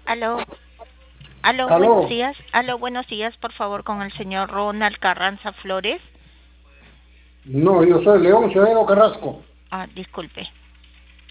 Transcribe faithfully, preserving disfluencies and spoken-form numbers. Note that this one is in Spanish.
Aló, aló, buenos Aló, días. Aló, buenos días, por favor, con el señor Ronald Carranza Flores. no, yo soy León Ciudadano Carrasco. Ah, disculpe.